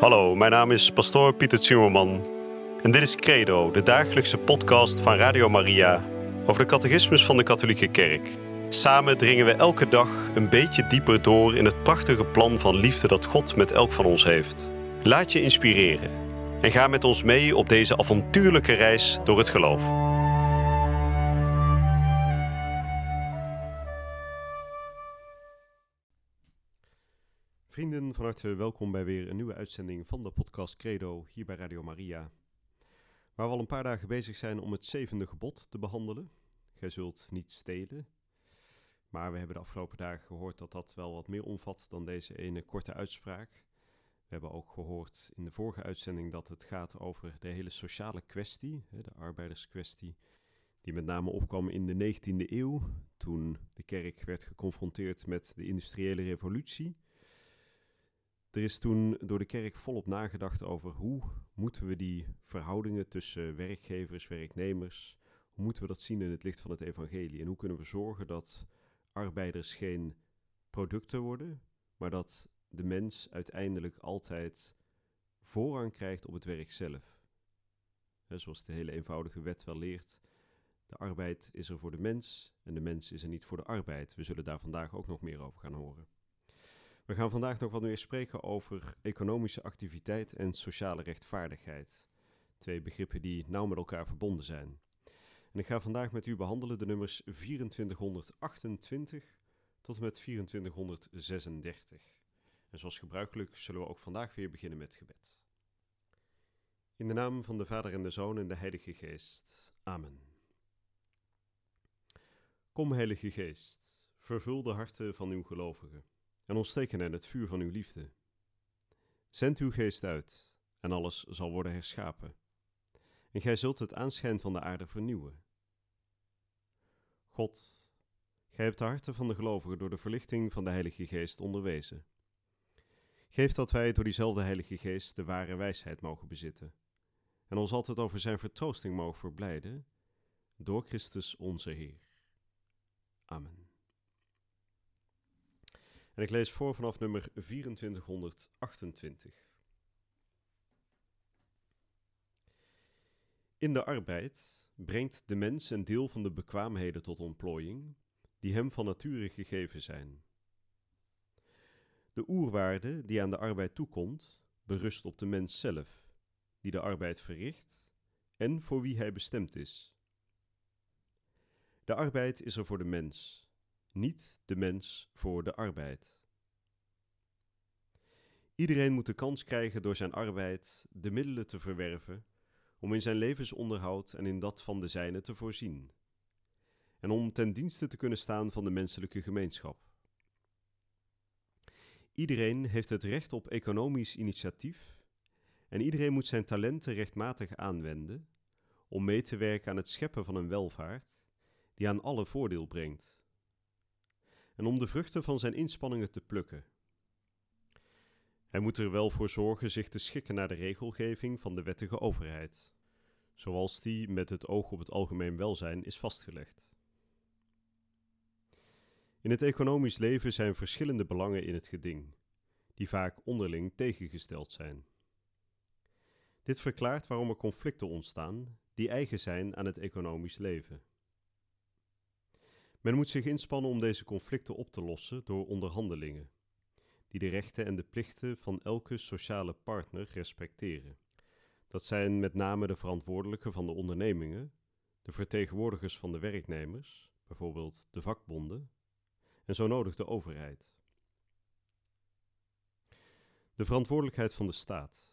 Hallo, mijn naam is pastoor Pieter Zimmerman en dit is Credo, de dagelijkse podcast van Radio Maria over de catechismus van de Katholieke Kerk. Samen dringen we elke dag een beetje dieper door in het prachtige plan van liefde dat God met elk van ons heeft. Laat je inspireren en ga met ons mee op deze avontuurlijke reis door het geloof. Vrienden, van harte welkom bij weer een nieuwe uitzending van de podcast Credo hier bij Radio Maria. Waar we al een paar dagen bezig zijn om het 7e gebod te behandelen. Gij zult niet stelen. Maar we hebben de afgelopen dagen gehoord dat dat wel wat meer omvat dan deze ene korte uitspraak. We hebben ook gehoord in de vorige uitzending dat het gaat over de hele sociale kwestie, de arbeiderskwestie, die met name opkwam in de 19e eeuw, toen de kerk werd geconfronteerd met de industriële revolutie. Er is toen door de kerk volop nagedacht over hoe moeten we die verhoudingen tussen werkgevers, werknemers, hoe moeten we dat zien in het licht van het evangelie? En hoe kunnen we zorgen dat arbeiders geen producten worden, maar dat de mens uiteindelijk altijd voorrang krijgt op het werk zelf. Zoals de hele eenvoudige wet wel leert, de arbeid is er voor de mens en de mens is er niet voor de arbeid. We zullen daar vandaag ook nog meer over gaan horen. We gaan vandaag nog wat meer spreken over economische activiteit en sociale rechtvaardigheid. Twee begrippen die nauw met elkaar verbonden zijn. En ik ga vandaag met u behandelen de nummers 2428 tot en met 2436. En zoals gebruikelijk zullen we ook vandaag weer beginnen met gebed. In de naam van de Vader en de Zoon en de Heilige Geest. Amen. Kom, Heilige Geest, vervul de harten van uw gelovigen en ontsteek hen het vuur van uw liefde. Zend uw geest uit en alles zal worden herschapen. En gij zult het aanschijn van de aarde vernieuwen. God, gij hebt de harten van de gelovigen door de verlichting van de Heilige Geest onderwezen. Geef dat wij door diezelfde Heilige Geest de ware wijsheid mogen bezitten en ons altijd over zijn vertroosting mogen verblijden, door Christus onze Heer. Amen. En ik lees voor vanaf nummer 2428. In de arbeid brengt de mens een deel van de bekwaamheden tot ontplooiing, die hem van nature gegeven zijn. De oerwaarde die aan de arbeid toekomt, berust op de mens zelf, die de arbeid verricht en voor wie hij bestemd is. De arbeid is er voor de mens, niet de mens voor de arbeid. Iedereen moet de kans krijgen door zijn arbeid de middelen te verwerven om in zijn levensonderhoud en in dat van de zijne te voorzien, en om ten dienste te kunnen staan van de menselijke gemeenschap. Iedereen heeft het recht op economisch initiatief en iedereen moet zijn talenten rechtmatig aanwenden om mee te werken aan het scheppen van een welvaart die aan alle voordeel brengt, en om de vruchten van zijn inspanningen te plukken. Hij moet er wel voor zorgen zich te schikken naar de regelgeving van de wettige overheid, zoals die met het oog op het algemeen welzijn is vastgelegd. In het economisch leven zijn verschillende belangen in het geding, die vaak onderling tegengesteld zijn. Dit verklaart waarom er conflicten ontstaan die eigen zijn aan het economisch leven. Men moet zich inspannen om deze conflicten op te lossen door onderhandelingen, die de rechten en de plichten van elke sociale partner respecteren. Dat zijn met name de verantwoordelijken van de ondernemingen, de vertegenwoordigers van de werknemers, bijvoorbeeld de vakbonden, en zo nodig de overheid. De verantwoordelijkheid van de staat.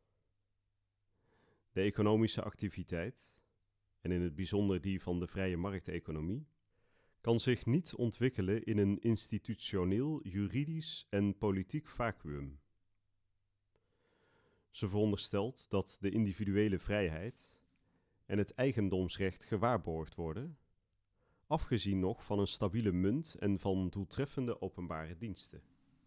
De economische activiteit, en in het bijzonder die van de vrije markteconomie, kan zich niet ontwikkelen in een institutioneel, juridisch en politiek vacuüm. Ze veronderstelt dat de individuele vrijheid en het eigendomsrecht gewaarborgd worden, afgezien nog van een stabiele munt en van doeltreffende openbare diensten.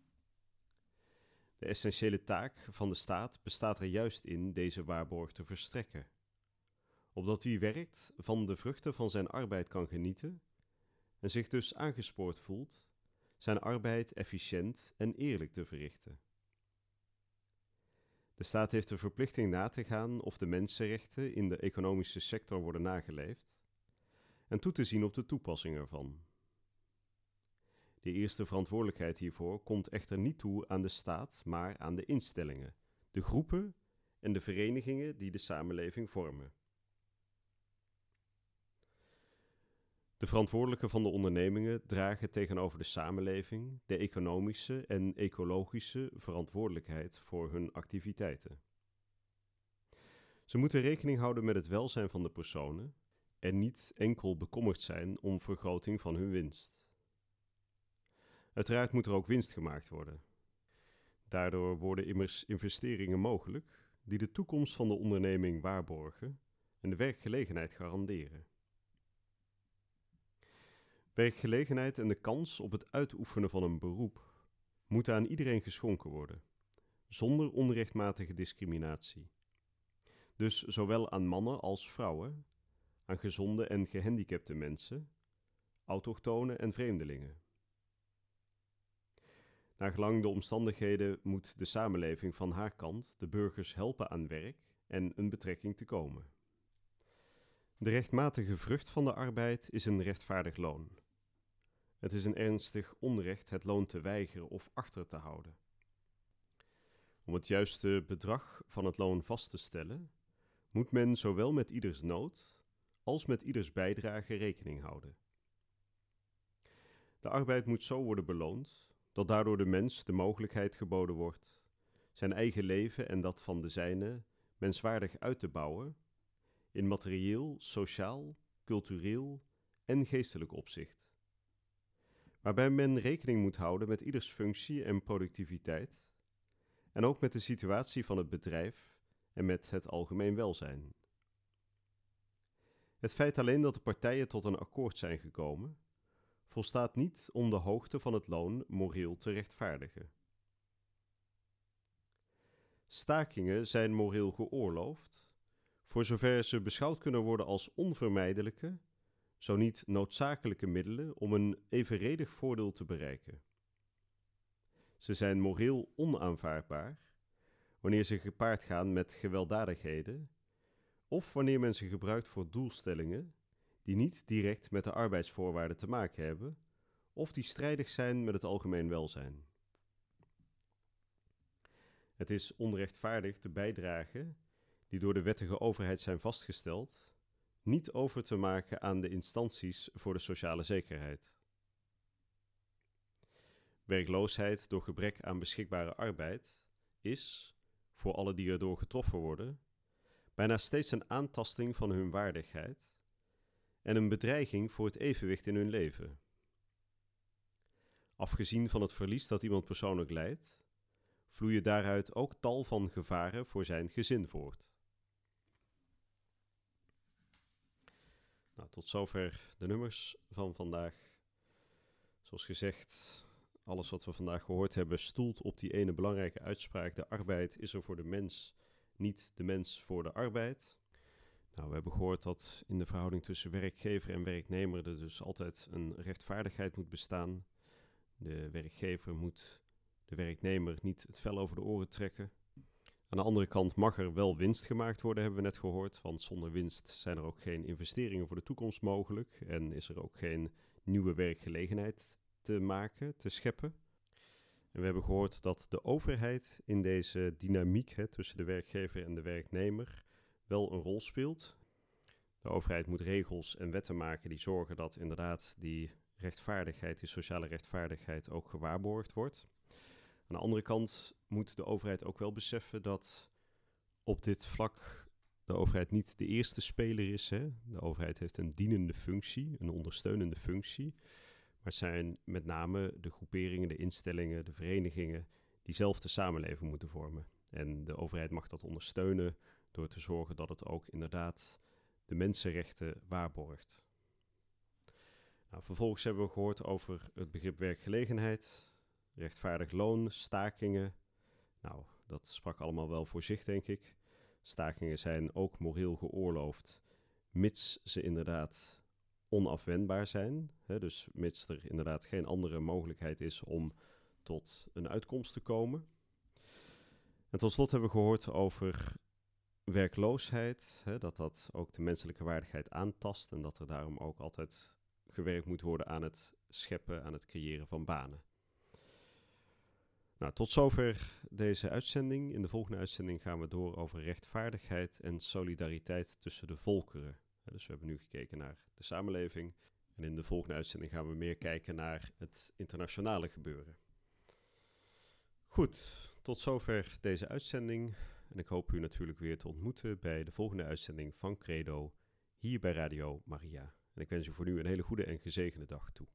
De essentiële taak van de staat bestaat er juist in deze waarborg te verstrekken, opdat wie werkt van de vruchten van zijn arbeid kan genieten en zich dus aangespoord voelt zijn arbeid efficiënt en eerlijk te verrichten. De staat heeft de verplichting na te gaan of de mensenrechten in de economische sector worden nageleefd en toe te zien op de toepassing ervan. De eerste verantwoordelijkheid hiervoor komt echter niet toe aan de staat, maar aan de instellingen, de groepen en de verenigingen die de samenleving vormen. De verantwoordelijken van de ondernemingen dragen tegenover de samenleving de economische en ecologische verantwoordelijkheid voor hun activiteiten. Ze moeten rekening houden met het welzijn van de personen en niet enkel bekommerd zijn om vergroting van hun winst. Uiteraard moet er ook winst gemaakt worden. Daardoor worden immers investeringen mogelijk die de toekomst van de onderneming waarborgen en de werkgelegenheid garanderen. Werkgelegenheid en de kans op het uitoefenen van een beroep moeten aan iedereen geschonken worden, zonder onrechtmatige discriminatie. Dus zowel aan mannen als vrouwen, aan gezonde en gehandicapte mensen, autochtonen en vreemdelingen. Naargelang de omstandigheden moet de samenleving van haar kant de burgers helpen aan werk en een betrekking te komen. De rechtmatige vrucht van de arbeid is een rechtvaardig loon. Het is een ernstig onrecht het loon te weigeren of achter te houden. Om het juiste bedrag van het loon vast te stellen, moet men zowel met ieders nood als met ieders bijdrage rekening houden. De arbeid moet zo worden beloond dat daardoor de mens de mogelijkheid geboden wordt zijn eigen leven en dat van de zijne menswaardig uit te bouwen in materieel, sociaal, cultureel en geestelijk opzicht. Waarbij men rekening moet houden met ieders functie en productiviteit en ook met de situatie van het bedrijf en met het algemeen welzijn. Het feit alleen dat de partijen tot een akkoord zijn gekomen, volstaat niet om de hoogte van het loon moreel te rechtvaardigen. Stakingen zijn moreel geoorloofd, voor zover ze beschouwd kunnen worden als onvermijdelijke, zo niet noodzakelijke middelen om een evenredig voordeel te bereiken. Ze zijn moreel onaanvaardbaar wanneer ze gepaard gaan met gewelddadigheden of wanneer men ze gebruikt voor doelstellingen die niet direct met de arbeidsvoorwaarden te maken hebben of die strijdig zijn met het algemeen welzijn. Het is onrechtvaardig de bijdragen die door de wettige overheid zijn vastgesteld niet over te maken aan de instanties voor de sociale zekerheid. Werkloosheid door gebrek aan beschikbare arbeid is, voor alle die erdoor getroffen worden, bijna steeds een aantasting van hun waardigheid en een bedreiging voor het evenwicht in hun leven. Afgezien van het verlies dat iemand persoonlijk lijdt, vloeien daaruit ook tal van gevaren voor zijn gezin voort. Nou, tot zover de nummers van vandaag. Zoals gezegd, alles wat we vandaag gehoord hebben stoelt op die ene belangrijke uitspraak: de arbeid is er voor de mens, niet de mens voor de arbeid. Nou, we hebben gehoord dat in de verhouding tussen werkgever en werknemer er dus altijd een rechtvaardigheid moet bestaan. De werkgever moet de werknemer niet het vel over de oren trekken. Aan de andere kant mag er wel winst gemaakt worden, hebben we net gehoord, want zonder winst zijn er ook geen investeringen voor de toekomst mogelijk en is er ook geen nieuwe werkgelegenheid te maken, te scheppen. En we hebben gehoord dat de overheid in deze dynamiek tussen de werkgever en de werknemer wel een rol speelt. De overheid moet regels en wetten maken die zorgen dat inderdaad die rechtvaardigheid, die sociale rechtvaardigheid ook gewaarborgd wordt. Aan de andere kant moet de overheid ook wel beseffen dat op dit vlak de overheid niet de eerste speler is. De overheid heeft een dienende functie, een ondersteunende functie. Maar het zijn met name de groeperingen, de instellingen, de verenigingen die zelf de samenleving moeten vormen. En de overheid mag dat ondersteunen door te zorgen dat het ook inderdaad de mensenrechten waarborgt. Nou, vervolgens hebben we gehoord over het begrip werkgelegenheid, rechtvaardig loon, stakingen. Nou, dat sprak allemaal wel voor zich, denk ik. Stakingen zijn ook moreel geoorloofd, mits ze inderdaad onafwendbaar zijn. Dus mits er inderdaad geen andere mogelijkheid is om tot een uitkomst te komen. En tot slot hebben we gehoord over werkloosheid, dat ook de menselijke waardigheid aantast en dat er daarom ook altijd gewerkt moet worden aan het scheppen, aan het creëren van banen. Nou, tot zover deze uitzending. In de volgende uitzending gaan we door over rechtvaardigheid en solidariteit tussen de volkeren. Dus we hebben nu gekeken naar de samenleving en in de volgende uitzending gaan we meer kijken naar het internationale gebeuren. Goed, tot zover deze uitzending. En ik hoop u natuurlijk weer te ontmoeten bij de volgende uitzending van Credo hier bij Radio Maria. En ik wens u voor nu een hele goede en gezegende dag toe.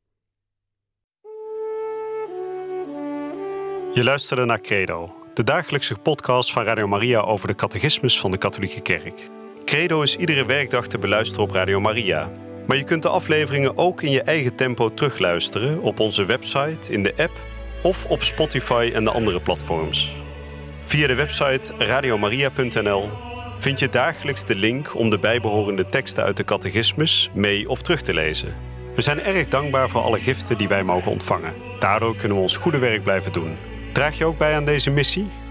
Je luisterde naar Credo, de dagelijkse podcast van Radio Maria over de catechismus van de Katholieke Kerk. Credo is iedere werkdag te beluisteren op Radio Maria. Maar je kunt de afleveringen ook in je eigen tempo terugluisteren op onze website, in de app of op Spotify en de andere platforms. Via de website radiomaria.nl vind je dagelijks de link om de bijbehorende teksten uit de catechismus mee of terug te lezen. We zijn erg dankbaar voor alle giften die wij mogen ontvangen. Daardoor kunnen we ons goede werk blijven doen. Draag je ook bij aan deze missie?